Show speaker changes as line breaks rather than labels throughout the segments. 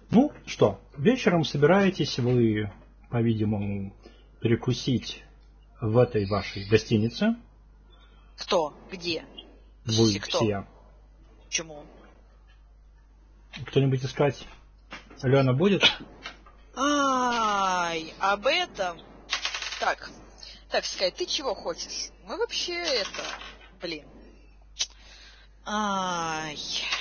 Ну что, вечером собираетесь вы, по-видимому, перекусить в этой вашей гостинице.
Кто? Где?
Вы
кто?
все.
Почему?
Кто-нибудь искать Лена будет?
Ай, об этом. Так сказать, ты чего хочешь? Мы вообще это, блин. Ай.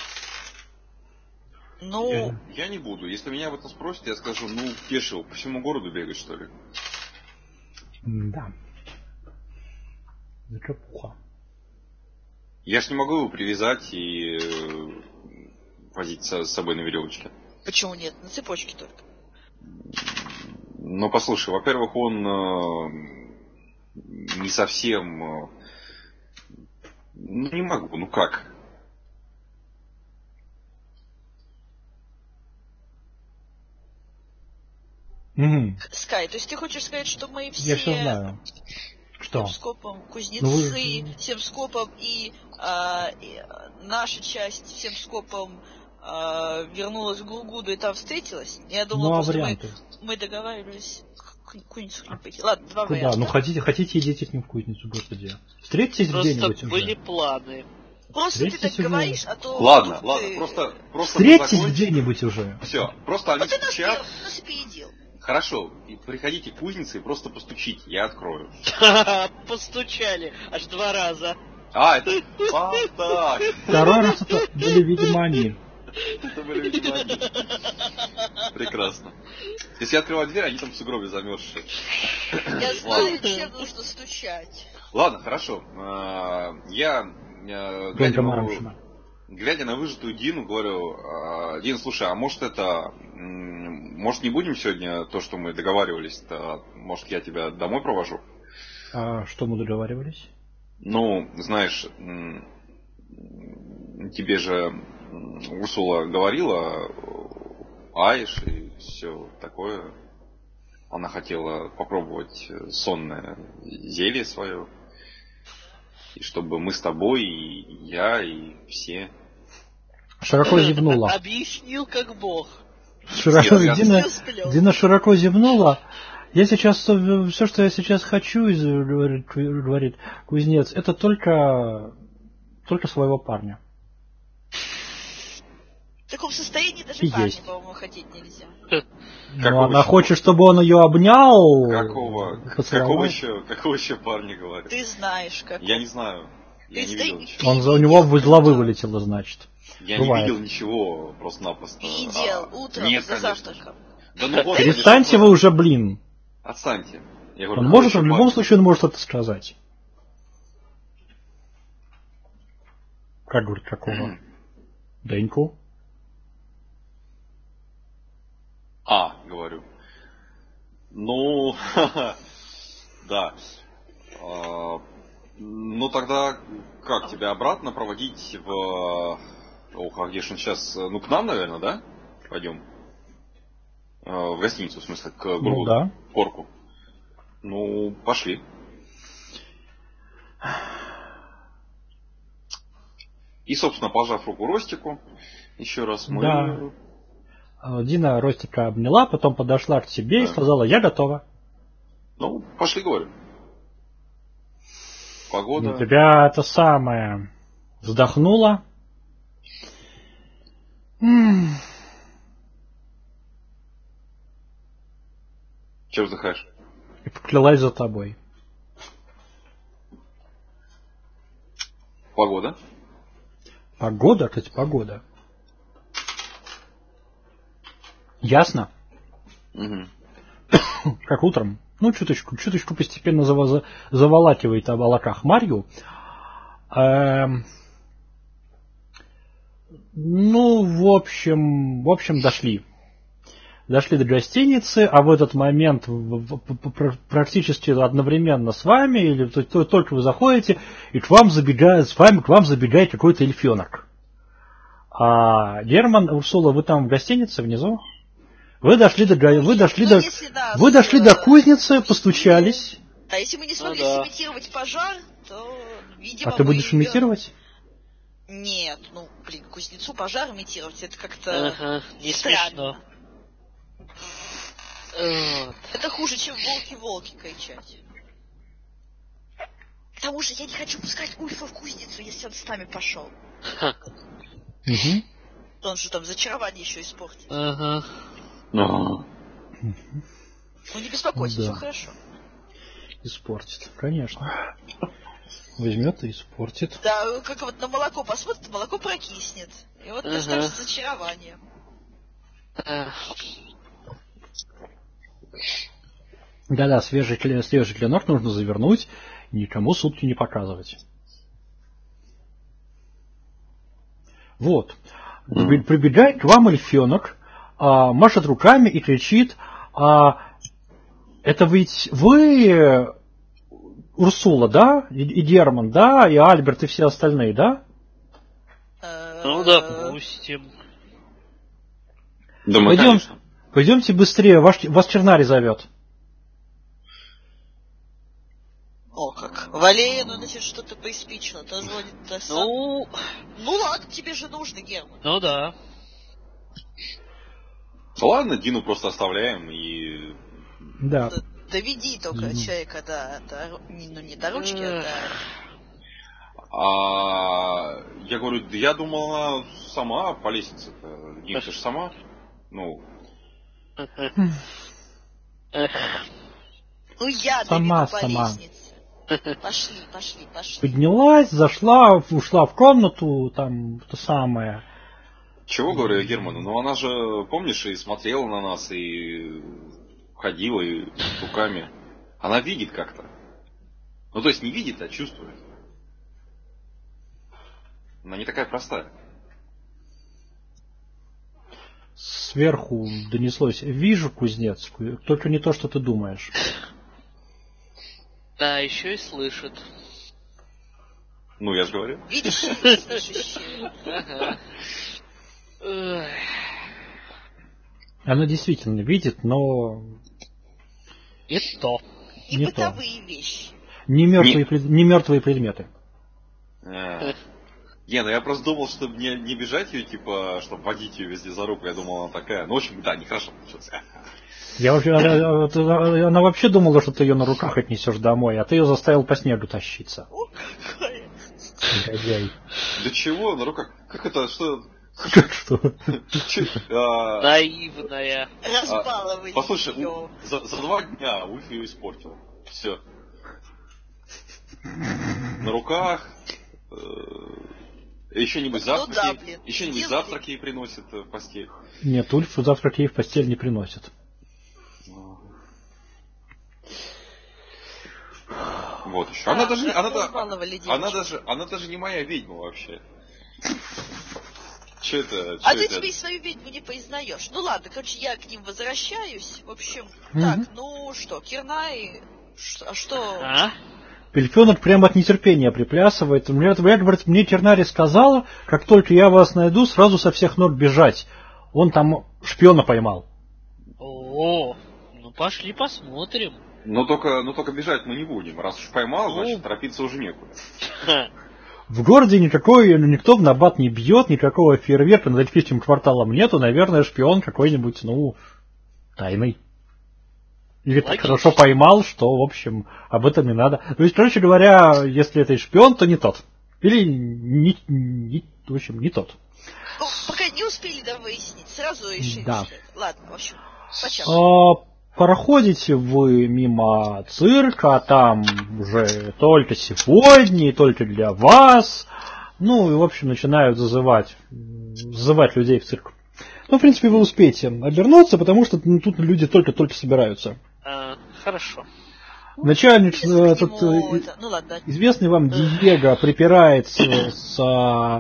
Ну.
Я не буду. Если меня об этом спросят, я скажу, пешил, по всему городу бегать, что ли?
Да. Закапуха.
Я ж не могу его привязать и возить с собой на веревочке.
Почему нет? На цепочке только.
Ну, послушай, во-первых, он не совсем... не могу, как?
Угу.
Скай, то есть ты хочешь сказать, что мы все...
Я все знаю. Что?
Семскопом, кузнецы, Семскопом и наша часть Семскопом вернулась в Гулгуду и там встретилась? Я думала, просто мы договаривались кузницу к ним пойти. Ладно, два варианта.
Ну хотите идите к ним в кузницу, господи. Встретитесь где-нибудь уже.
Просто были планы.
Просто ты так говоришь, а то...
Ладно, просто
встретитесь где-нибудь уже.
Все, просто они стучат.
Нас опередил.
Хорошо, и приходите к кузнице и просто постучите, я открою.
Постучали, аж 2 раза.
Это... так.
Второй раз это были, видимо, они.
Это были, видимо, они. Прекрасно. Если я открываю дверь, они там в сугробе замерзшие.
Я знаю, чем нужно стучать.
Ладно, хорошо. Я, глядя на выжатую Дину, говорю, Дин, слушай, а может не будем сегодня то, что мы договаривались-то, может, я тебя домой провожу?
А что мы договаривались?
Ну, знаешь, тебе же Урсула говорила, Аиш и все такое. Она хотела попробовать сонное зелье свое. И чтобы мы с тобой, и я, и все.
Широко зевнула.
Объяснил как бог.
Дина широко зевнула. Я сейчас все, что я сейчас хочу, говорит кузнец, это только своего парня.
В таком состоянии даже парня, по-моему, хотеть нельзя.
Она хочет, чтобы он ее обнял.
Какого еще парня говорит?
Ты знаешь, как.
Я не знаю. Я не видел ничего.
У него из головы вылетело, значит.
Я не видел ничего просто-напросто.
Видел утром за завтраком.
Перестаньте вы уже, блин.
Отстаньте. Я
говорю, в любом случае он может это сказать. Как говорит, какого? Деньку?
Говорю. Да. Тогда как, тебя обратно проводить в... а где же он сейчас? К нам, наверное, да? Пойдем. В гостиницу, в смысле, к Гургуду.
Да.
Порку. Пошли. И, собственно, пожав руку Ростику, еще раз мы...
Да. Дина Ростика обняла, потом подошла к тебе и сказала, я готова.
Пошли, говорю. Погода...
У тебя это самое... Вздохнула.
Чего вздыхаешь?
И поклялась за тобой.
Погода?
Погода, кстати, погода. Ясно?
Угу.
Как утром. Чуточку постепенно заволакивает об облаках Марью. В общем, дошли. Дошли до гостиницы, а в этот момент практически одновременно с вами, или только вы заходите, и к вам забегает какой-то эльфенок. Герман, Урсула, вы там в гостинице внизу? Вы дошли до кузницы, постучались.
А если мы не смогли сымитировать пожар, то, видимо,
ты будешь имитировать?
Нет, кузнецу пожар имитировать, это как-то
не смешно.
Это хуже, чем волки-волки кричать. К тому же я не хочу пускать Ульфа в кузницу, если он с нами пошел. Он же там зачарование еще испортит. Ну не беспокойся, все хорошо.
Испортит, конечно. Возьмет и испортит.
Да, как вот на молоко посмотрит, молоко прокиснет. И вот это скажет зачарование.
Да-да, свежий клинок нужно завернуть и никому сутки не показывать. Вот. Прибегает к вам эльфенок, машет руками и кричит: это ведь вы Урсула, да? И Герман, да? И Альберт, и все остальные, да?
Ну, допустим.
Да, мы, конечно.
Пойдемте быстрее, вас Чернари зовет.
О, как. Валерия, значит, что-то приспичило. Тоже вроде ну ладно, тебе же нужно, Герман.
Ну да.
Ладно, Дину просто оставляем и...
Да.
Доведи только человека не до ручки,
Я говорю, я думал, она сама по лестнице-то. Дин, ты же сама? Ну...
Ну я доведу по лестнице. Пошли.
Поднялась, зашла, ушла в комнату, там, то самое.
Чего, говорю я Герману? Ну она же, помнишь, и смотрела на нас, и ходила, и руками. Она видит как-то. Ну, то есть не видит, а чувствует. Она не такая простая.
Сверху донеслось: вижу, кузнец, только не то, что ты думаешь.
Да, еще и слышит.
Ну, я же говорю.
Видящие, слышащие.
Она действительно видит, но...
И то.
И
не
бытовые вещи.
Не мертвые предметы.
Не, ну я просто думал, чтобы не бежать ее, типа, чтобы водить ее везде за руку. Я думал, она такая. Ну, в общем, да, нехорошо получилось.
Она вообще думала, что ты ее на руках отнесешь домой, а ты ее заставил по снегу тащиться.
О, какая.
Негодяй.
Да чего? На руках? Как это? Что?
Как что?
Наивная.
Разбаловали.
Послушай, за 2 дня Ульф ее испортил. Все. На руках. Еще-нибудь завтраки. Еще-нибудь завтраки ей приносит в постель.
Нет, Ульф завтрак ей в постель не приносит.
Вот еще. Она даже не моя ведьма вообще. Че это?
Ты теперь свою ведьму не признаешь. Ну ладно, короче, я к ним возвращаюсь. В общем, так, ну что, Кирнай, что?
Эльфенок прямо от нетерпения приплясывает. Мне Тернари сказала, как только я вас найду, сразу со всех ног бежать. Он там шпиона поймал.
О, ну пошли посмотрим.
Но только бежать мы не будем. Раз уж поймал, значит торопиться уже некуда.
В городе никто в набат не бьет, никакого фейерверка над эльфийским кварталом нету. Наверное, шпион какой-нибудь, тайный. Или так хорошо поймал, что, в общем, об этом не надо. То есть, короче говоря, если это и шпион, то не тот. Или, в общем, не тот.
Ну, пока не успели выяснить, сразу решили,
да.
что это. Ладно, в общем, по часу.
Проходите вы мимо цирка, там уже только сегодня, и только для вас. Ну, и, в общем, начинают зазывать людей в цирк. Ну, в принципе, вы успеете обернуться, потому что тут люди только-только собираются.
Хорошо.
Начальник, известный вам Диего, припирается с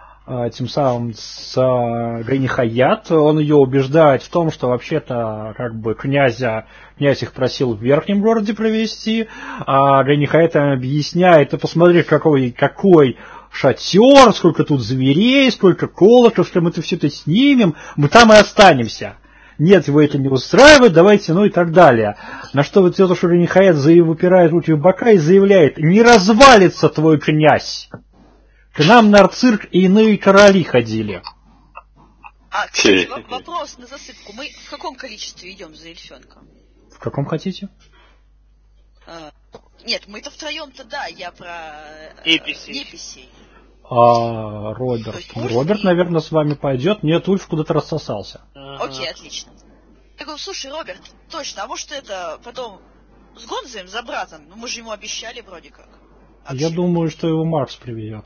Грейни Хаят. Он ее убеждает в том, что вообще-то князь их просил в верхнем городе провести, а Грейни Хаят объясняет: ты посмотри, какой шатер, сколько тут зверей, сколько колоков, что мы все это снимем, мы там и останемся. Нет, его это не устраивает, давайте, и так далее. На что тетушка Грейни Хаят выпирает руки в бока и заявляет: не развалится твой князь. К нам на цирк и иные короли ходили.
Кстати, вопрос на засыпку. Мы в каком количестве идем за эльфенком?
В каком хотите?
Нет, мы-то втроем-то, да, я про неписей.
Роберт. Роберт, наверное, с вами пойдет. Нет, Ульф куда-то рассосался.
Окей, отлично. Я говорю, слушай, Роберт, точно, а может это потом с Гонзаем за братом? Ну мы же ему обещали вроде как.
Я думаю, что его Маркс приведет.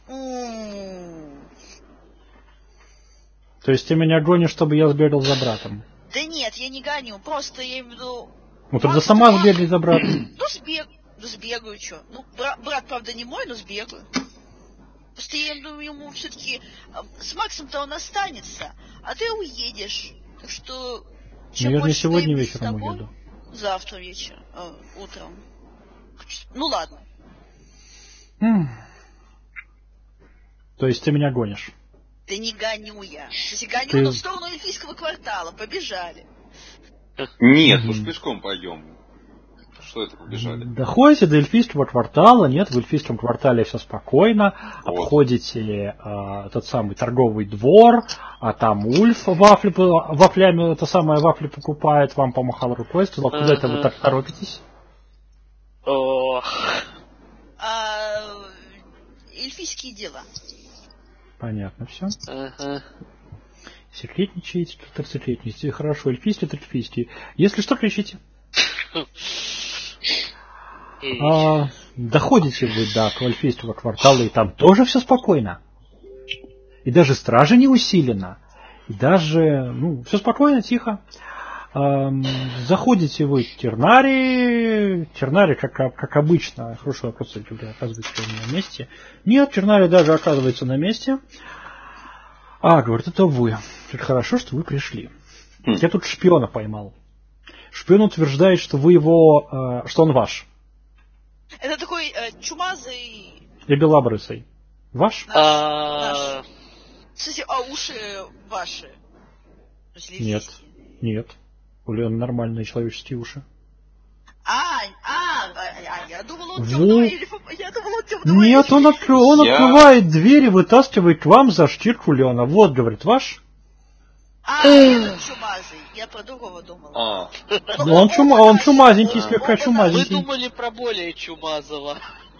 То есть ты меня гонишь, чтобы я сбегал за братом?
Да нет, я не гоню, просто я имею в виду...
Ну тогда сама сбегай за братом.
Ну сбегаю, что? Ну, брат, правда, не мой, но сбегаю. Просто я думаю, ему все-таки с Максом-то он останется, а ты уедешь. Так что...
Ну я же не сегодня вечером уеду.
Завтра вечером, утром. Ну ладно.
То есть ты меня гонишь?
Да не гоню я. Если гоню, то в сторону эльфийского квартала. Побежали.
Нет, уж пешком пойдем. Что это побежали?
Доходите до эльфийского квартала. Нет, в эльфийском квартале все спокойно. Вот. Обходите тот самый торговый двор, а там Ульф вафлями, это самое вафли покупает, вам помахал рукой, сказал, куда это вы так торопитесь?
Эльфийские дела.
Понятно все. Секретничаете, секретничаете. Хорошо, эльфийские, эльфийские. Если что, кричите. Доходите вы до эльфийского квартала, и там тоже все спокойно. И даже стража не усилена. И даже, все спокойно, тихо. Заходите вы в Тернарий. Тернарий, как обычно, хороший вопрос, оказывается, на месте. Нет, Тернарий даже оказывается на месте. Говорит, это вы. Как хорошо, что вы пришли. Я тут шпиона поймал. Шпион утверждает, что вы его, что он ваш.
Это такой чумазый...
И белобрысый. Ваш?
Наш. Кстати, уши ваши?
Нет. У Леона нормальные человеческие уши.
Я думал, он темного эльфа.
Нет, он открывает дверь и вытаскивает к вам за шкирку Леона. Вот, говорит, ваш.
Это чумазый. Я про другого думал.
Он чумазенький, слегка чумазенький.
Мы думали про более чумазого.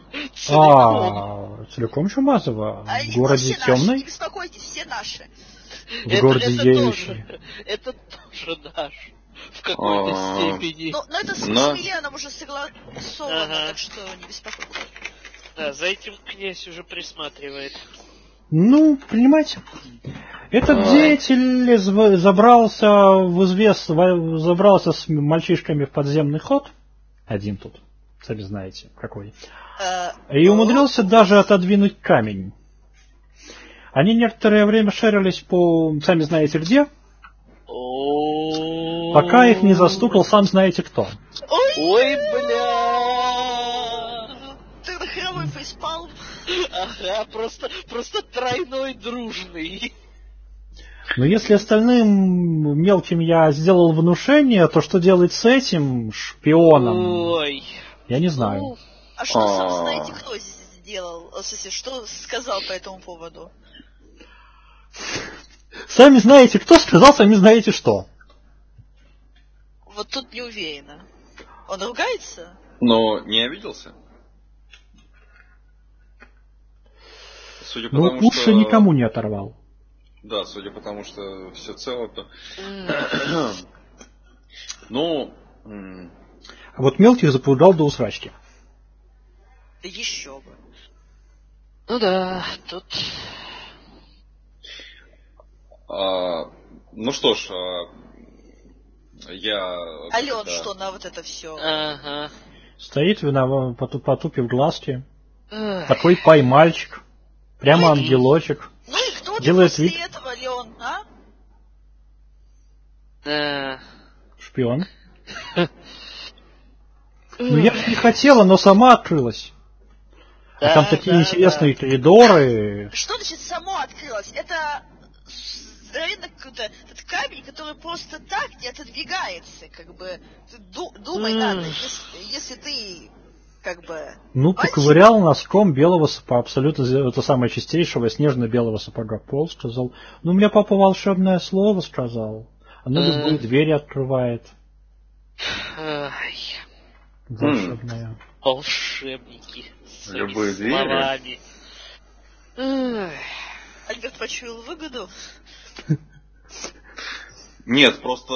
Целиком чумазого? В городе темный?
Не беспокойтесь, все наши.
В городе Еющий.
Это тоже наш. В какой-то степени.
Но это с Миленом уже согласовано, так что не беспокойтесь.
Да, за этим князь уже присматривает.
Понимаете, этот деятель забрался с мальчишками в подземный ход. Один тут, сами знаете, какой. И умудрился даже отодвинуть камень. Они некоторое время шарились по, сами знаете где, пока их не застукал сам знаете кто.
Ой, бля!
Ты нахеровый фейспалм?
Ага, просто тройной дружный.
Но если остальным мелким я сделал внушение, то что делать с этим шпионом?
Ой.
Я не знаю.
А что сам знаете, кто сделал? В смысле, что сказал по этому поводу?
Сами знаете, кто сказал, сами знаете что.
Вот тут не уверена. Он ругается?
Но не обиделся? Судя по тому,
уши никому не оторвал.
Да, судя по тому, что все цело, то...
А вот мелких запугал до усрачки.
Да еще бы.
Ну да, тут...
что ж, я...
Ален, что на вот это все?
Ага.
Стоит виноват, потупив глазки. Такой поймальчик. Прямо ангелочек.
Ну и кто
делает
после
вид...
этого, Леон, а?
Шпион. Я же не хотела, но сама открылась. А там такие интересные коридоры.
Что значит само открылось? Это здоровенный какой-то этот камень, который просто так не отодвигается. Как бы думай надо, если ты как бы...
Ну, поковырял носком белого сапога, абсолютно это самое чистейшего снежно-белого сапога пол, сказал, ну, у меня папа волшебное слово сказал. Оно любые двери открывает. Волшебное.
Волшебники.
Любые
словами.
Альберт почуял выгоду?
Нет, просто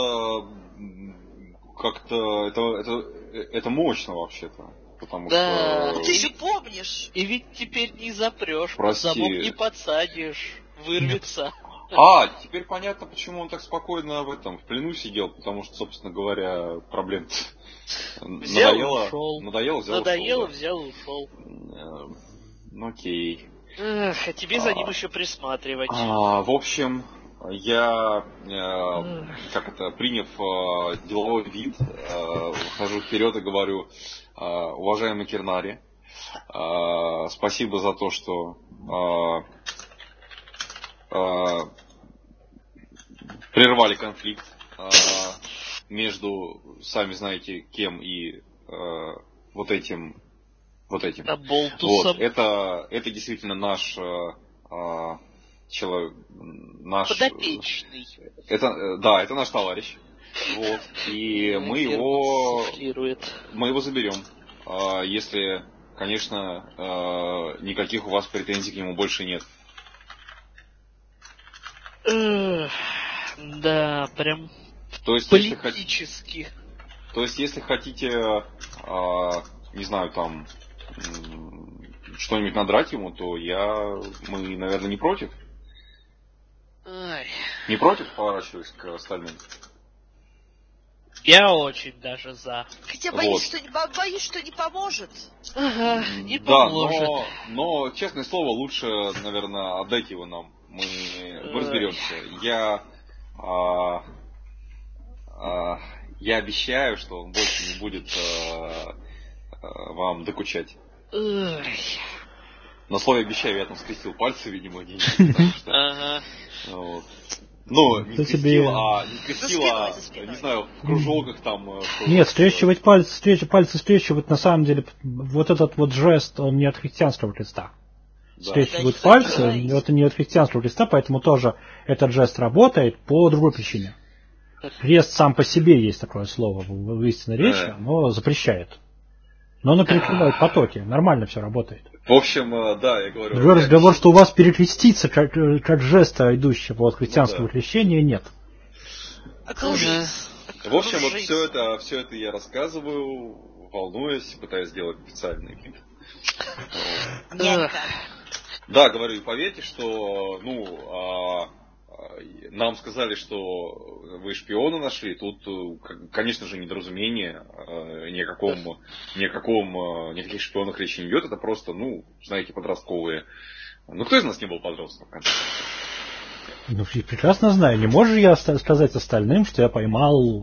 как-то это мощно вообще-то. Потому
да.
что...
Ты же помнишь.
И ведь теперь не запрешь,
прости.
замок не подсадишь, вырвется.
Теперь понятно, почему он так спокойно в плену сидел, потому что, собственно говоря, проблем
Надоело, взял и ушел.
Ну окей.
А тебе за ним еще присматривать.
В общем, я, приняв деловой вид, хожу вперед и говорю: уважаемый Кирнари, спасибо за то, что прервали конфликт между, сами знаете, кем и вот этим. Вот. Это действительно наш
подопечный.
Это наш товарищ. Вот. И мы его заберем. Если, конечно, никаких у вас претензий к нему больше нет.
Да, прям
то есть,
политически.
Если хотите, не знаю, там что-нибудь надрать ему, то мы, наверное, не против. Не против, поворачиваясь к остальным?
Я очень даже за.
Хотя боюсь, что не поможет.
Ага, не поможет.
Но, честное слово, лучше, наверное, отдайте его нам. Мы разберемся. Я обещаю, что он больше не будет вам докучать. На слове обещаю я там скрестил пальцы, видимо, не не скрестил, не знаю, в кружоках там.
Нет, скрещивать пальцы скрещивать, на самом деле, вот этот вот жест, он не от христианского креста. Скрещивают пальцы, это не от христианского креста, поэтому тоже этот жест работает по другой причине. Крест сам по себе есть такое слово в истинной речи, но запрещает. Но оно перекрывает потоки, нормально все работает.
В общем, я говорю...
Другой разговор, что у вас перекреститься как жеста, идущего от христианского крещения, нет.
В общем, вот все это я рассказываю, волнуюсь, пытаюсь сделать официальный вид. Да, говорю, поверьте, что, нам сказали, что вы шпиона нашли. Тут, конечно же, недоразумение. Ни о никаких шпионах речи не идет. Это просто, знаете, подростковые. Кто из нас не был подростком?
Я прекрасно знаю. Не можешь я сказать остальным, что я поймал...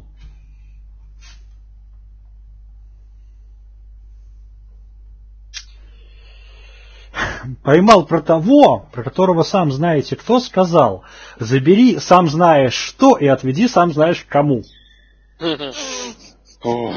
Поймал про того, про которого сам знаете кто, сказал: забери сам знаешь что и отведи сам знаешь кому.
В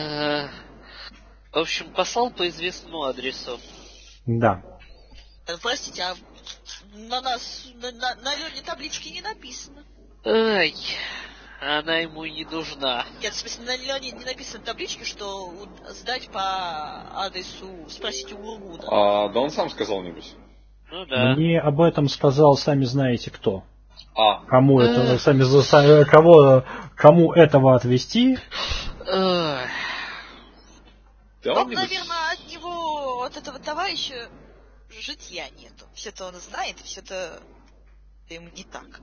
общем, послал по известному адресу.
Да.
Простите, а на Лене таблички не написано?
Ай, она ему и не нужна.
Нет, в смысле, на Лене не написано таблички, что сдать по адресу, спросить у Гургуда.
Да он сам сказал, небось.
Ну да.
Мне об этом сказал, сами знаете кто. Кому этого отвезти?
Наверное, от него, от этого товарища, житья нету. Все-то он знает, все-то ему не так.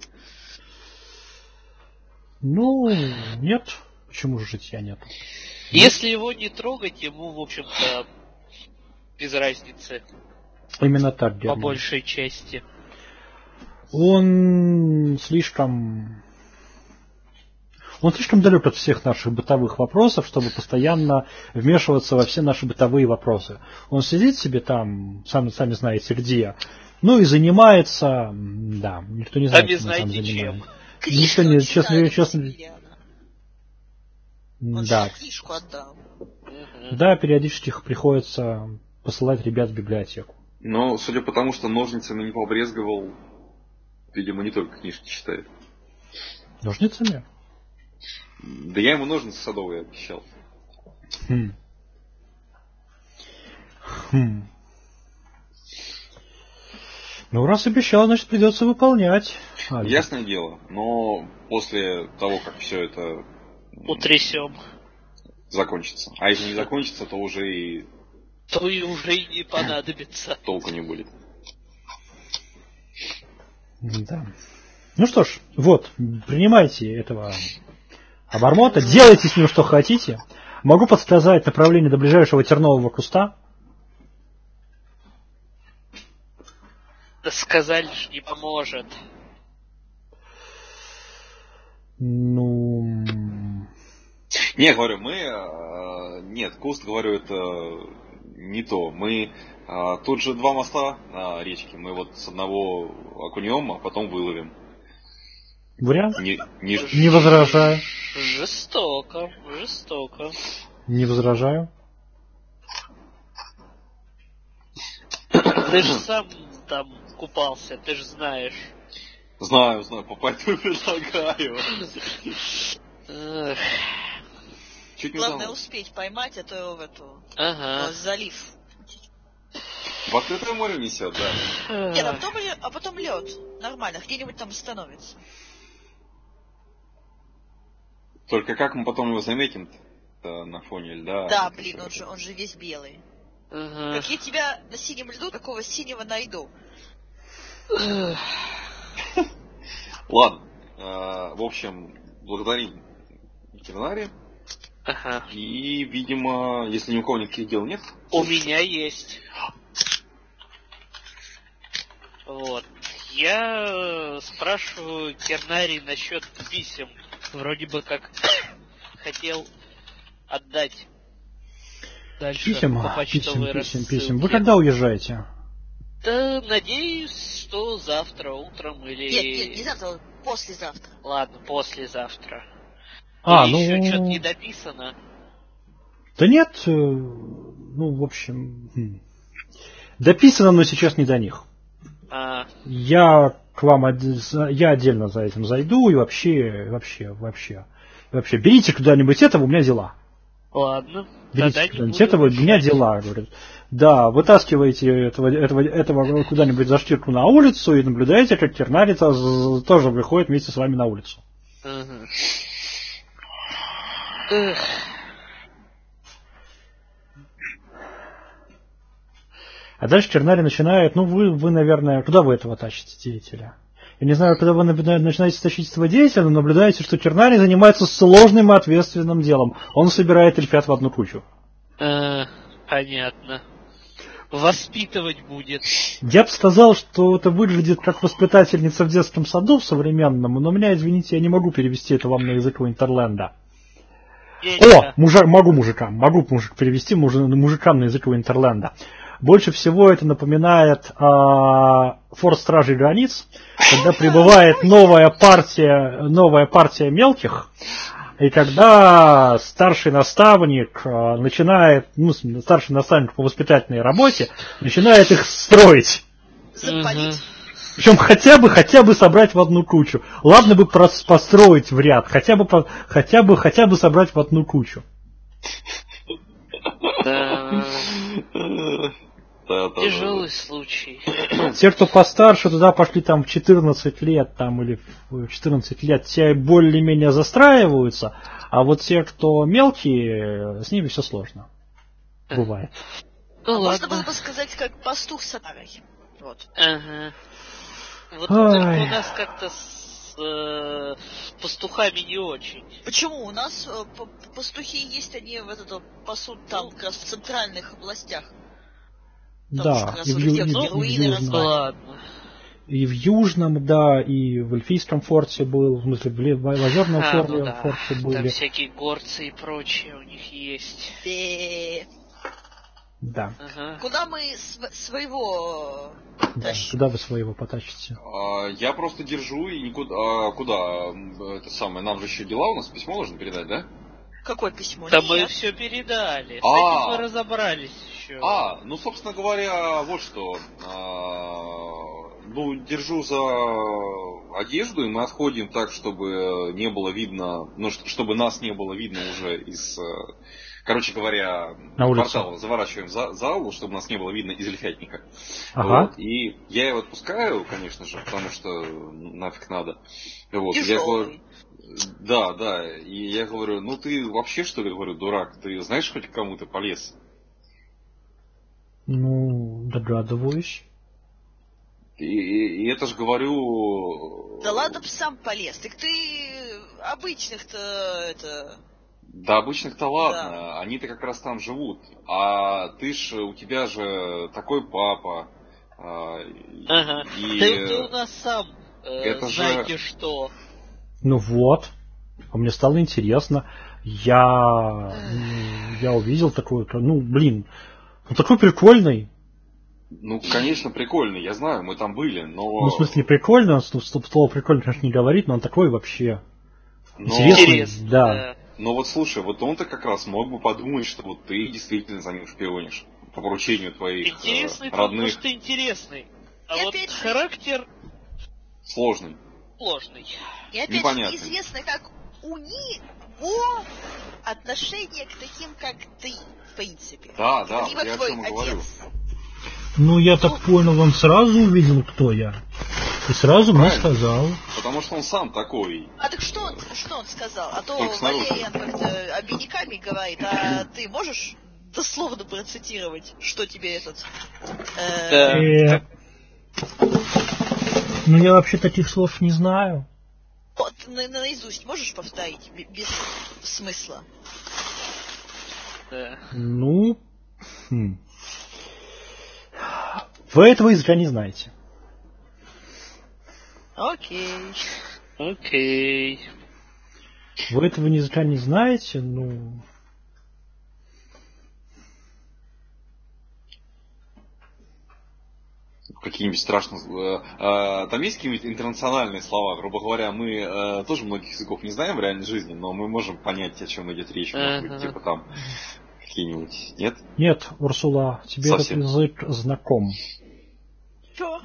Нет. Почему же житья нет?
Если его не трогать, ему, в общем-то, без разницы.
Именно так, Герман.
По большей части.
Он слишком далек от всех наших бытовых вопросов, чтобы постоянно вмешиваться во все наши бытовые вопросы. Он сидит себе там, сами знаете где, и занимается, никто не знает,
чем он занимается.
Никто не, честно.
Он
да.
книжку отдал.
Да, периодически приходится посылать ребят в библиотеку.
Но, судя по тому, что ножницами не побрезговал, видимо, не только книжки читает.
Ножницами?
Да я ему ножницы садовые обещал.
Ну, раз обещал, значит, придется выполнять.
Ясное дело, но после того, как все это
утрясем,
закончится. А если не закончится, то уже и
не понадобится.
Толку не будет.
Да. Ну что ж, вот, принимайте этого обормота, делайте с ним что хотите. Могу подсказать направление до ближайшего тернового куста.
Да сказали, что не поможет.
Ну...
Не, говорю, нет, куст, говорю, это не то. Мы тут же 2 моста на речке. Мы вот с одного окунем, а потом выловим.
Вариант?
Не
возражаю.
Жестоко.
Не возражаю.
Ты же сам там купался, ты же знаешь.
Знаю, поэтому предлагаю. Чуть не
Главное успеть поймать, а то в эту залив.
В открытое море несет, да.
Нет, а потом лед. Нормально, где-нибудь там становится.
Только как мы потом его заметим-то на фоне льда?
Да, блин, он же весь белый. Как я тебя на синем льду, такого синего найду.
Ладно. В общем, благодарим ветеринария. И, видимо, если ни у кого никаких дел нет...
У меня есть. Вот. Я спрашиваю Кернарий насчет писем. Вроде бы как хотел отдать дальше по почтовой рассылке.
Писем. Вы когда уезжаете?
Да, надеюсь, что завтра утром или...
Нет, не завтра, послезавтра.
Ладно, послезавтра.
Еще
что-то не дописано.
Да нет, в общем... Дописано, но сейчас не до них. Я отдельно за этим зайду и вообще, берите куда-нибудь этого, у меня дела.
Ладно.
Берите куда-нибудь этого, у меня дела, говорят. Да, вытаскивайте этого куда-нибудь за штирку на улицу и наблюдайте, как тернарец тоже выходит вместе с вами на улицу. А дальше Тернарий начинает, вы, наверное, куда вы этого тащите, деятеля? Я не знаю, когда вы начинаете тащить этого деятеля, но наблюдаете, что Тернарий занимается сложным и ответственным делом. Он собирает эльфят в одну кучу.
Понятно. Воспитывать будет.
Я бы сказал, что это выглядит как воспитательница в детском саду в современном, но меня, извините, я не могу перевести это вам на язык Винтерленда. Могу перевести мужикам на язык Винтерленда. Больше всего это напоминает форт Стражей Границ, когда прибывает новая партия мелких, и когда старший наставник старший наставник по воспитательной работе начинает их строить. Причем хотя бы собрать в одну кучу. Ладно бы построить в ряд, хотя бы собрать в одну кучу.
Тяжелый случай.
Те, кто постарше, туда пошли там в 14 лет, или в 14 лет, те более-менее застраиваются, а вот те, кто мелкие, с ними все сложно. Бывает.
Можно было бы сказать, как пастух с отарой. Вот.
Вот только у нас как-то с пастухами не очень.
Почему? У нас пастухи есть, они пасут там, как раз в центральных областях.
Да, и в Южном. И в Южном, да, и в Эльфийском форте был, в смысле, в Озерном форте были.
Там всякие горцы и прочее у них есть.
Да.
Куда мы своего тащим?
Куда вы своего потащите?
Я просто держу и никуда... куда? Это самое, нам же еще дела у нас, письмо нужно передать, да?
Какое письмо?
Да
Нет.
мы все передали. С этим мы разобрались еще.
Ну, собственно говоря, вот что. Держу за одежду, и мы отходим так, чтобы не было видно, чтобы нас не было видно уже из, короче говоря, квартала. Заворачиваем за угол, чтобы нас не было видно из Лефятника.
Ага.
Вот. И я его отпускаю, конечно же, потому что нафиг надо. Вот.
Тяжелый.
Да. И я говорю, ты вообще, что ли, говорю, дурак? Ты знаешь, хоть к кому ты полез?
Догадываюсь.
И это же говорю...
Да ладно б сам полез. Так ты обычных-то
Да обычных-то ладно,
да.
Они-то как раз там живут. А у тебя же такой папа.
Ага. Ты у нас сам знаете что.
Вот. А мне стало интересно. Я увидел такой, он такой прикольный.
Конечно, прикольный, я знаю, мы там были, но...
в смысле, прикольный, он слово прикольно, конечно, не говорит, но он такой вообще
интересный.
Да.
Но вот слушай, вот он-то как раз мог бы подумать, что вот ты действительно за ним шпионишь. По поручению твоих
интересный
родных.
Может, интересный. А вот
опять
характер...
Сложный.
И опять же, неизвестно, как у него отношение к таким, как ты, в принципе.
Да,
либо
я
твой
о чем
отец.
говорю.
Я так понял, он сразу увидел, кто я. И сразу мне сказал.
Потому что он сам такой.
А так что он сказал? А то Валериан как-то обиняками говорит, а ты можешь дословно процитировать, что тебе этот...
Я вообще таких слов не знаю.
Вот, наизусть можешь повторить, без смысла?
Вы этого языка не знаете.
Окей.
Вы этого языка не знаете,
Какие-нибудь страшные... Там есть какие-нибудь интернациональные слова? Грубо говоря, мы тоже многих языков не знаем в реальной жизни, но мы можем понять, о чем идет речь. Может быть, типа там какие-нибудь... Нет?
Нет, Урсула, тебе
совсем.
Этот язык знаком.
Чё?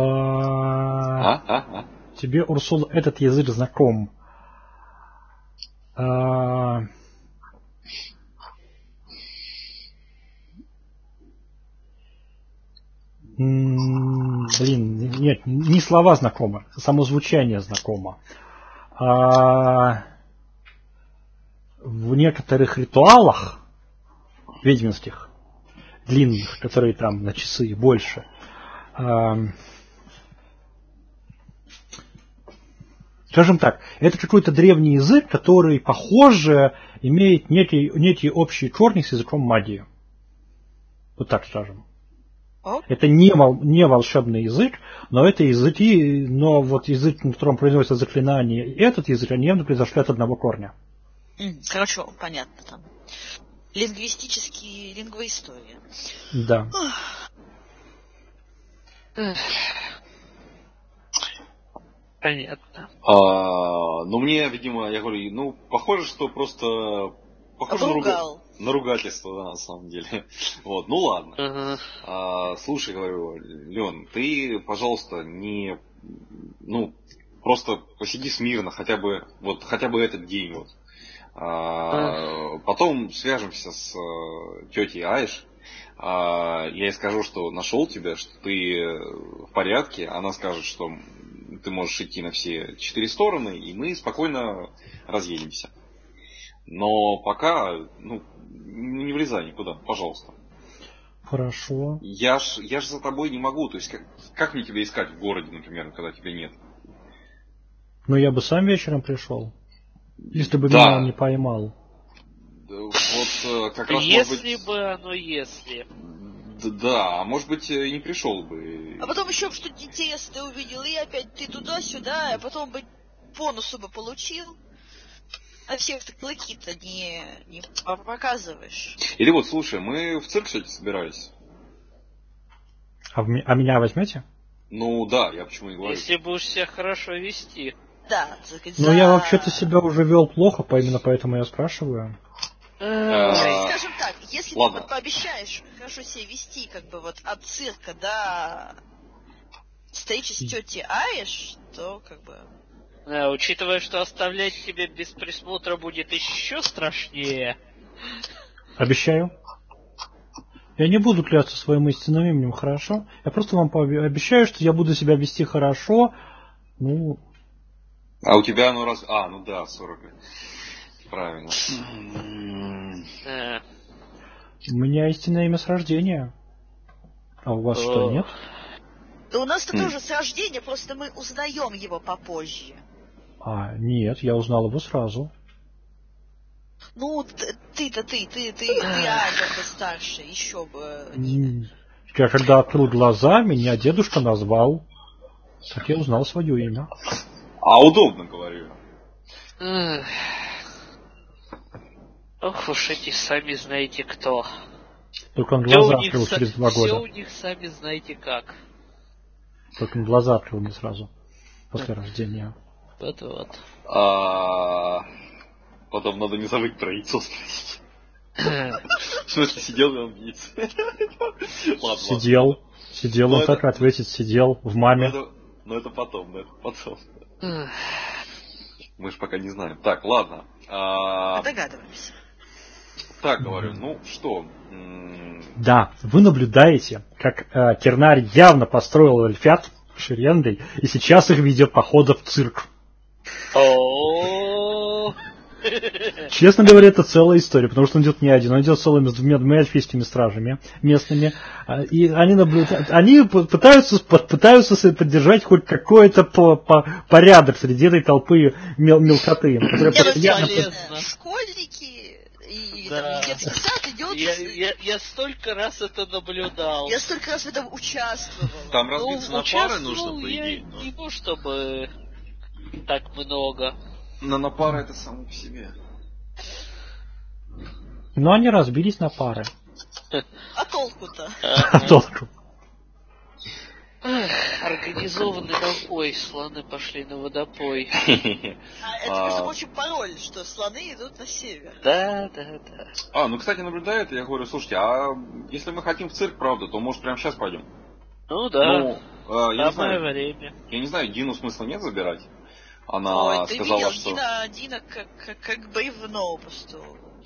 Тебе, Урсула, этот язык знаком. Нет, не слова знакомы, само звучание знакомо. В некоторых ритуалах ведьминских, длинных, которые там на часы и больше, скажем так, это какой-то древний язык, который, похоже, имеет некие общие корни с языком магии. Вот так скажем. Это не волшебный язык, но это языки, вот язык, на котором произносятся заклинания, и этот язык, они произошли от одного корня.
Короче, понятно там. Лингвоистория.
Да.
Понятно.
Мне, видимо, я говорю, похоже, что просто... Похоже на ругательство, да, на самом деле. Вот, ладно. Слушай, говорю, Лен, ты, пожалуйста, не... просто посиди смирно, хотя бы этот день вот. Потом свяжемся с тетей Айш. Я ей скажу, что нашел тебя, что ты в порядке. Она скажет, что ты можешь идти на все 4 стороны, и мы спокойно разъедемся. Но пока, не влезай никуда, пожалуйста.
Хорошо.
Я ж за тобой не могу. То есть, как мне тебя искать в городе, например, когда тебя нет?
Я бы сам вечером пришел. Если бы меня он не поймал.
Вот как раз,
если
Да, а может быть и не пришел бы.
А потом еще что-то интересное увидел, и опять ты туда-сюда, а потом бы бонусу бы получил. А всех-то клыки-то не показываешь.
Или вот, слушай, мы в цирк сегодня собирались.
А меня возьмете?
Да, я почему и говорю.
Если будешь себя хорошо вести.
Да, так
Ну, я вообще-то себя уже вел плохо, именно поэтому я спрашиваю.
Скажем так, если ты вот пообещаешь хорошо себя вести, как бы вот от цирка до встречи с тетей Аиш, то как бы...
Учитывая, что оставлять тебя без присмотра будет еще страшнее.
Обещаю. Я не буду клясться своим истинным именем, хорошо? Я просто вам обещаю, что я буду себя вести хорошо. Ну...
А у тебя оно раз... ну да, 40 лет. Правильно.
У меня истинное имя с рождения. А у вас что, нет?
Да у нас-то тоже с рождения, просто мы узнаем его попозже.
Нет, я узнал его сразу.
Ну, ты Альберт старший, еще бы.
Я когда открыл глаза, меня дедушка назвал. Так я узнал свое имя.
Удобно, говорю.
Ох уж эти сами знаете кто.
Только он глаза открыл через 2 года.
Все у них сами знаете как.
Только он глаза открыл не сразу. После рождения.
Вот.
Потом надо не забыть про яйцо спросить. В смысле, сидел ли он в яйце?
Сидел, он так ответит, сидел в маме.
Но это потом. Мы ж пока не знаем. Так, ладно.
Догадываемся.
Так, говорю, ну что?
Да, вы наблюдаете, как Кернарь явно построил эльфят шеренгой, и сейчас их ведет похода в цирк. Честно говоря, это целая история, потому что он идет не один, он идет целыми с 2 эльфийскими стражами местными, и они пытаются поддержать хоть какой-то порядок среди этой толпы мелкоты.
Школьники и детский сад идет.
Я столько раз это наблюдал.
Я столько раз в этом участвовал.
Там разбиться на пары нужно, по идее.
Не то чтобы так много.
Но на пары это само по себе.
Но они разбились на пары.
А толку-то?
А толку?
Организованный толпой слоны пошли на водопой.
Это, между прочим, пароль, что слоны идут на север.
Да.
Ну, кстати, наблюдает, я говорю, слушайте, а если мы хотим в цирк, правда, то, может, прямо сейчас пойдем?
Ну, да.
Самое
время.
Я не знаю, Дину смысла нет забирать? Она сказала,
видел,
что...
Дина как бревно просто.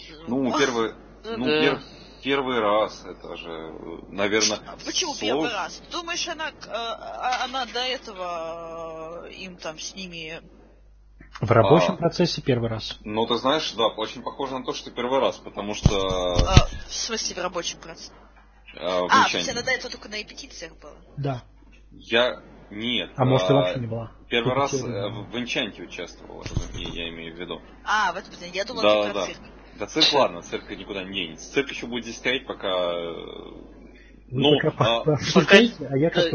Первый раз, это же, наверное,
Почему первый раз? Думаешь, она до этого им там с ними...
В рабочем процессе первый раз.
Ну, ты знаешь, да, очень похоже на то, что первый раз, потому что...
в смысле, в рабочем процессе?
То
есть она до этого только на репетициях была?
Да.
Нет.
Может, и вообще не была.
Первый раз в Энчанте участвовала, я имею в виду.
В этом плане. Я думала, про цирк.
Да цирк, ладно, цирк никуда не денется. Цирк еще будет здесь стоять, пока...
А я как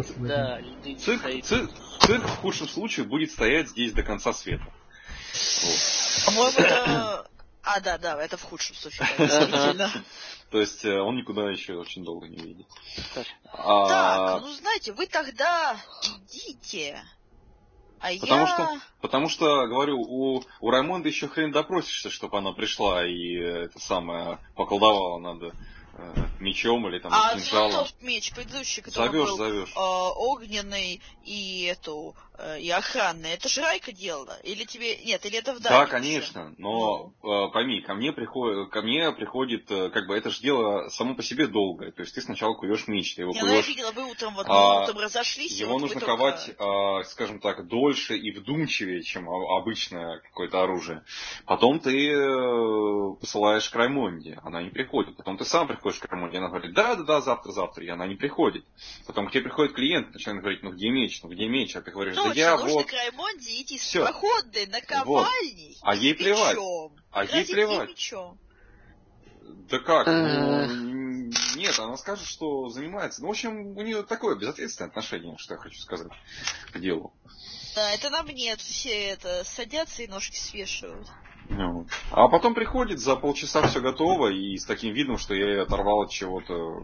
Цирк в худшем случае будет стоять здесь до конца света.
По-моему, это... Да, это в худшем случае, действительно.
То есть он никуда еще очень долго не выйдет.
Так, знаете, вы тогда идите,
Потому что, говорю, у Раймонда еще хрен допросишься, чтобы она пришла и это самое поколдовала над мечом или там кинжалом.
Тот меч предыдущий, который
зовешь.
Огненный и и охранный, это же Райка делала? Или тебе... Нет, или это в
Да, конечно, но пойми, ко мне приходит, как бы это же дело само по себе долгое. То есть ты сначала куешь меч, ты его куешь...
Я видела, вы утром разошлись.
Его нужно ковать, скажем так, дольше и вдумчивее, чем обычное какое-то оружие. Потом ты посылаешь к Раймонде, она не приходит. Потом ты сам приходишь к Раймонде, она говорит, да, завтра, и она не приходит. Потом к тебе приходит клиент, начинает говорить, где меч, а ты говоришь,
нужно к Раймонде идти с походной на ковальни.
А ей плевать. Да как? Нет, она скажет, что занимается. В общем, у нее такое безответственное отношение, что я хочу сказать, к делу.
Да, это на мне все садятся и ножки свешивают.
А потом приходит, за полчаса все готово, и с таким видом, что я оторвал от чего-то.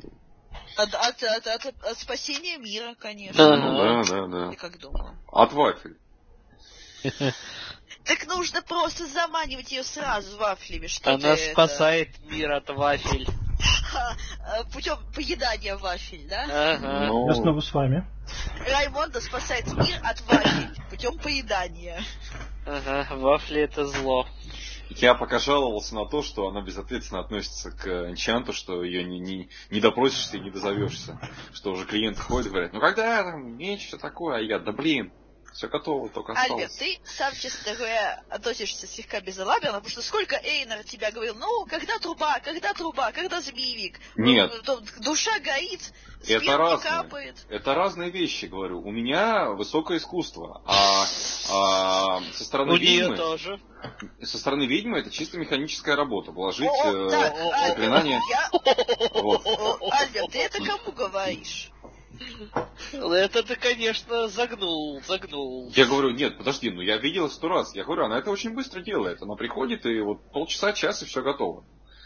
От спасения мира, конечно.
Да.
Я как думала.
От вафель.
Так нужно просто заманивать ее сразу вафлями. Что
Она спасает мир от вафель.
Путем поедания вафель, да?
Ага.
Я снова с вами.
Раймонда спасает мир от вафель путем поедания.
Ага, вафли это зло.
Я пока жаловался на то, что она безответственно относится к энчанту, что ее не допросишься и не дозовешься. Что уже клиенты ходят и говорят, ну когда там меч, все такое, а я, да блин, все готово, только осталось.
Альберт, ты сам, честно говоря, относишься слегка безалаберно, потому что сколько Эйнер тебя говорил, ну, когда труба, когда змеевик?
Нет.
Душа горит,
это
сперма
разные,
капает.
Это разные вещи, говорю. У меня высокое искусство, а со стороны ведьмы...
тоже.
Со стороны ведьмы это чисто механическая работа. Вложить
так,
заклинание...
Альберт, ты это кому говоришь?
Это ты, конечно, загнул.
Я говорю, нет, подожди, ну я видел 100 раз. Я говорю, она это очень быстро делает. Она приходит, и вот полчаса, час, и все готово.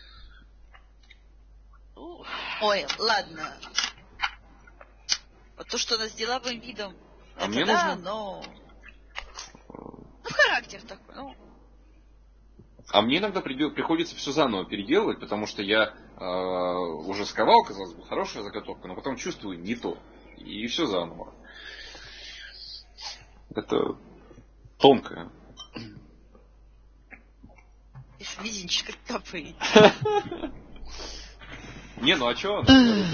Ой, ладно. Вот то, что она с деловым видом, это
мне
да,
нужно...
но... Ну, характер такой, ну...
А мне иногда приходится все заново переделывать, потому что я уже сковал, казалось бы, хорошая заготовка, но потом чувствую не то. И все заново. Это тонкое.
Мизинчик оттопырить.
Не, ну а что она?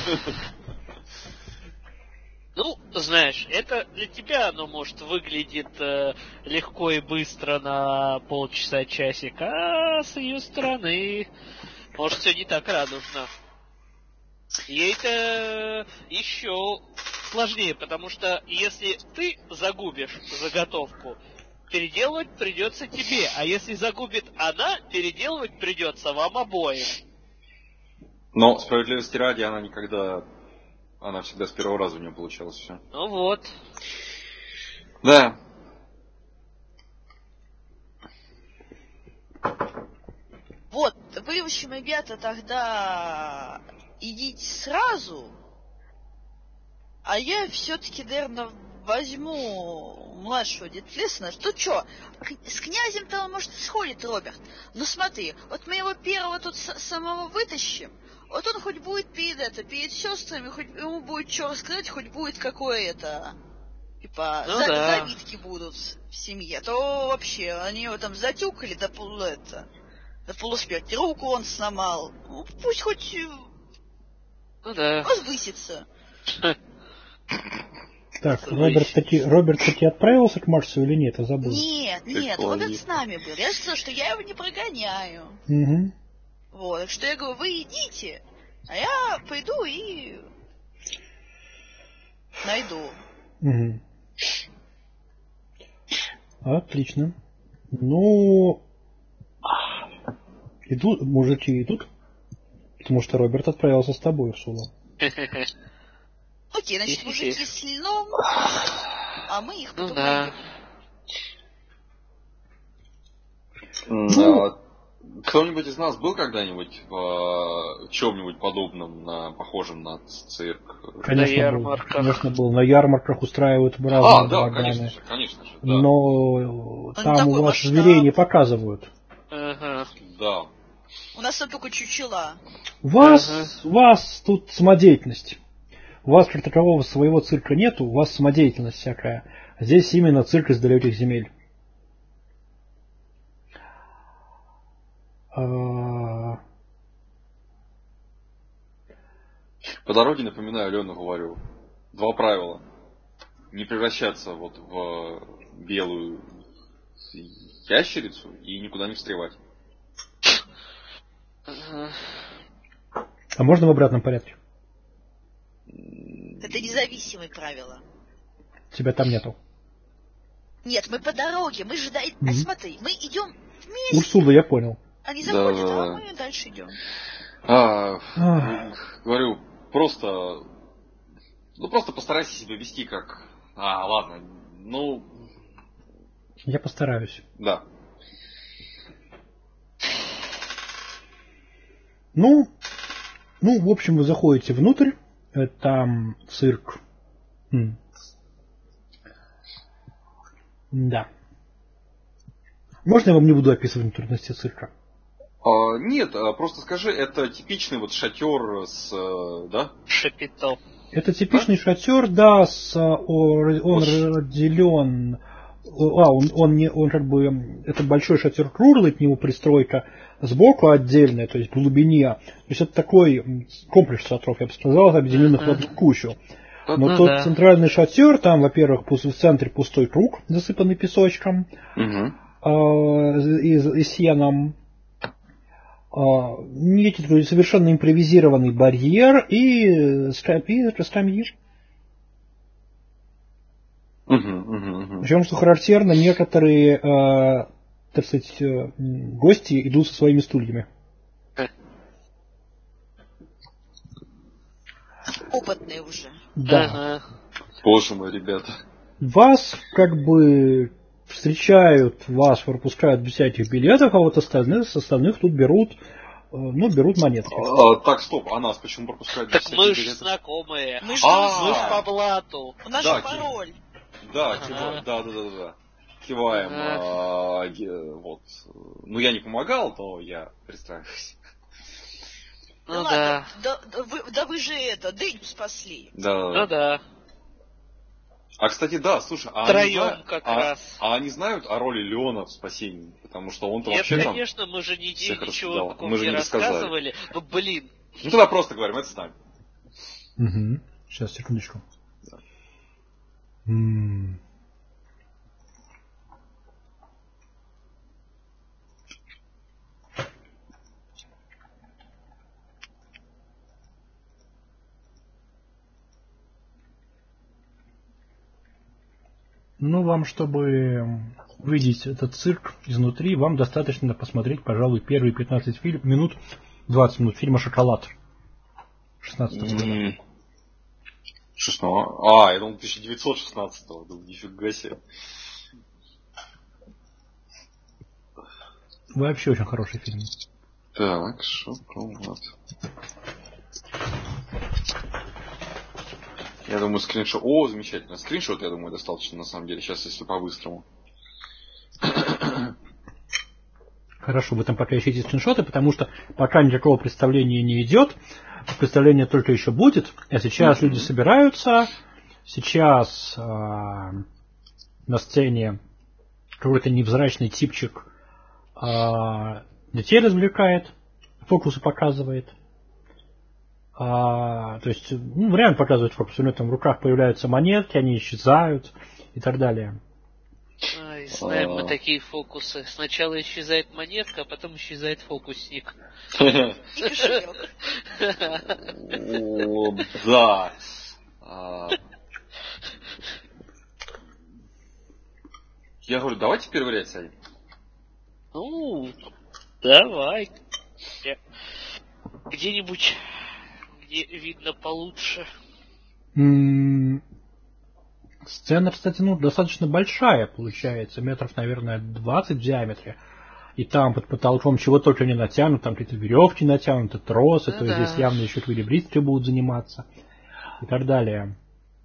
Ну, знаешь, это для тебя оно, может, выглядит легко и быстро на полчаса-часик, а с ее стороны, может, все не так радужно. Ей-то еще сложнее, потому что если ты загубишь заготовку, переделывать придется тебе, а если загубит она, переделывать придется вам обоим.
Но, справедливости ради, она всегда с первого раза у нее получалось все.
Ну вот.
Да.
Вот, вы, в общем, ребята, тогда идите сразу, а я все-таки, наверное, возьму младшего Детфлессона. Что, с князем-то, может, сходит Роберт. Но смотри, вот мы его первого тут самого вытащим, вот он хоть будет перед сестрами, хоть ему будет что рассказать, хоть будет какое-то, типа, завитки будут в семье, то вообще, они его там затюкали до полусмерти, руку он сломал, ну, пусть хоть возвысится.
Так, Роберт таки отправился к Марсу или нет? Я забыл.
Нет, Роберт с нами был. Я же сказал, что я его не прогоняю.
Угу.
Вот, так что я говорю, вы идите, а я пойду и найду.
Угу. Отлично. Ну, мужики идут, потому что Роберт отправился с тобой, Урсула.
Окей, значит, мужики с льном, а мы их потом
найдем. Кто-нибудь из нас был когда-нибудь в чем-нибудь подобном, похожем на цирк?
Конечно, был. На ярмарках устраивают разные балаганы.
Конечно же.
Да. Но там у вас зверей не показывают.
Ага.
Да.
У нас там только чучела.
У вас тут самодеятельность. У вас как такового своего цирка нету, у вас самодеятельность всякая. Здесь именно цирк из далеких земель.
По дороге, напоминаю, Алену говорю. 2 правила. Не превращаться вот в белую ящерицу и никуда не встревать.
А можно в обратном порядке?
Это независимые правила.
Тебя там нету.
Нет, мы по дороге, мы же... смотри, мы идем вместе.
Урсула, я понял.
Они заходят, а мы дальше идем.
Говорю, просто постарайся себя вести как... ладно,
Я постараюсь.
Да.
Ну, в общем, вы заходите внутрь, там цирк. Да. Можно я вам не буду описывать трудности цирка?
Нет, просто скажи, это типичный вот шатер с, да?
Шапито.
Это типичный шатер, да, он разделен. Он как бы, это большой шатер круглый, к нему пристройка сбоку отдельная, то есть в глубине. То есть это такой комплекс шатров, я бы сказал, объединенных в одну кучу. Но тот центральный шатер, там, во-первых, в центре пустой круг, засыпанный песочком и сеном. Некий совершенно импровизированный барьер и скамьи. Причем, что характерно, некоторые, так сказать, гости идут со своими стульями.
Опытные уже.
Да.
Боже мой, ребята.
Вас как бы встречают, вас пропускают без всяких билетов, а вот остальных тут берут монетки.
Так, стоп, а нас почему пропускают без всяких билетов?
Так мы же знакомые.
Мы же
по блату.
У нас же пароль.
Да, да. Киваем. Вот. Ну, я не помогал, но я пристраиваюсь.
Ну ладно, да вы же Дэню спасли.
Да. А, кстати, да, слушай,
втроем как раз.
А они знают о роли Леона в спасении? Потому что он-то вообще
там...
Нет,
конечно, мы же ничего такого
мы же не
рассказывали. Ну, блин.
Ну, тогда просто говорим, это с нами.
Угу. Сейчас, секундочку. Да. Ну, вам, чтобы увидеть этот цирк изнутри, вам достаточно посмотреть, пожалуй, первые 15 минут, 20 минут фильма «Шоколад» 16-го года.
16-го? Я думал, 1916-го. Думаю, нифига себе.
Вообще очень хороший фильм.
Так, «Шоколад». Я думаю, скриншот. О, замечательно. Скриншот, я думаю, достаточно, на самом деле. Сейчас, если по-быстрому.
Хорошо, вы там пока ищите скриншоты, потому что пока никакого представления не идет. Представление только еще будет. А сейчас люди собираются. Сейчас на сцене какой-то невзрачный типчик детей развлекает, фокусы показывает. То есть, реально показывают фокус, у него там в руках появляются монетки, они исчезают и так далее.
Знаем мы такие фокусы. Сначала исчезает монетка, а потом исчезает фокусник.
И кошелек.
Да. Я говорю, давайте первый ряд сядем.
Ну, давай. Где-нибудь, где видно получше.
Сцена, кстати, достаточно большая получается, метров, наверное, 20 в диаметре. И там под потолком чего только не натянут, там какие-то веревки натянуты, тросы, то есть здесь явно еще эквилибристы будут заниматься и так далее.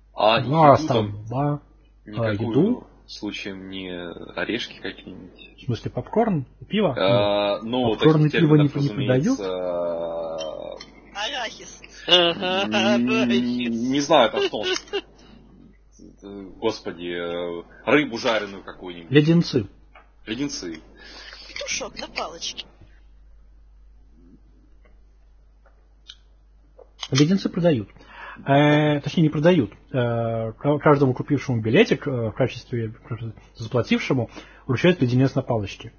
Еду? Случаем не орешки какие-нибудь?
В смысле, попкорн? Пиво?
Попкорн
и пиво не продают?
Арахис.
Не знаю, это что. Господи, рыбу жареную какую-нибудь.
Леденцы.
Петушок на палочке.
Леденцы продают. Точнее, не продают. Каждому купившему билетик в качестве заплатившему вручают леденец на палочке.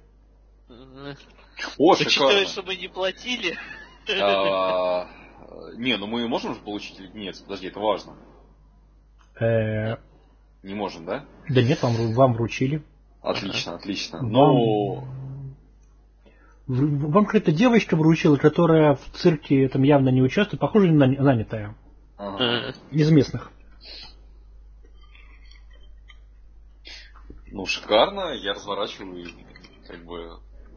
Ты
считаешь, что мы не платили?
Не, ну мы можем же получить леденец. Подожди, это важно. Не можем, да?
Да нет, вам вручили.
Отлично.
Вам какая-то девочка вручила, которая в цирке там явно не участвует, похоже, нанятая. Из местных.
Ну, шикарно, я разворачиваю, как бы...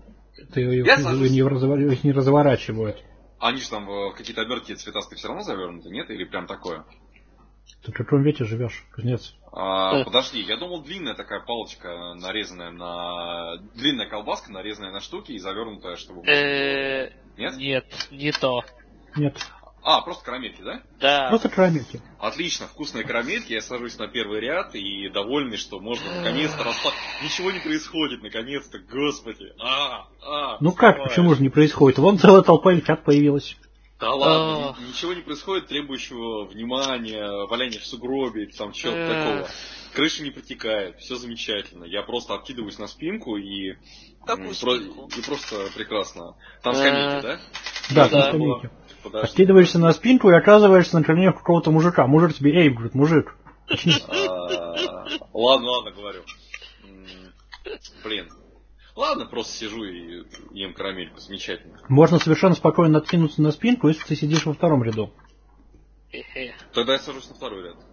Их не разворачивают.
Они же там в какие-то обертки цветастые все равно завернуты, нет? Или прям такое?
Ты в каком веке живешь, кузнец?
Подожди, я думал, длинная такая палочка, длинная колбаска, нарезанная на штуки и завернутая, чтобы... Нет?
Нет, не то.
Нет.
Просто карамельки, да?
Да.
Просто карамельки.
Отлично, вкусные карамельки, я сажусь на первый ряд и довольный, что можно наконец-то Ничего не происходит, наконец-то, господи.
Ну как, почему же не происходит? Вон целая толпа эльфят появилась.
Да ладно, ничего не происходит, требующего внимания, валяния в сугробе, там чего-то такого. Крыша не протекает, все замечательно. Я просто откидываюсь на спинку и...
Какую спинку?
И просто прекрасно. Там скамейки, да?
Да, там скамейки. Откидываешься на спинку и оказываешься на коленях какого-то мужика. Мужик тебе, эй, говорит, мужик, очнись.
Ладно, говорю. Блин. Ладно, просто сижу и ем карамельку, замечательно.
Можно совершенно спокойно откинуться на спинку, если ты сидишь во втором ряду.
Тогда я сажусь на второй ряд.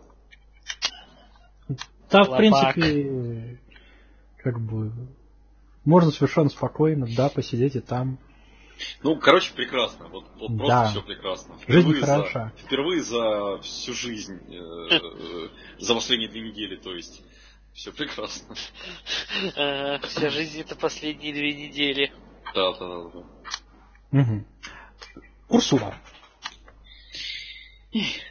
Да, в принципе, можно совершенно спокойно, да, посидеть и там.
Ну, короче, прекрасно. Вот просто
да.
все прекрасно.
Жизнь хороша.
Впервые за всю жизнь, за последние 2 недели, то есть. Все прекрасно.
Вся жизнь это последние 2 недели.
Да.
Угу. Урсула.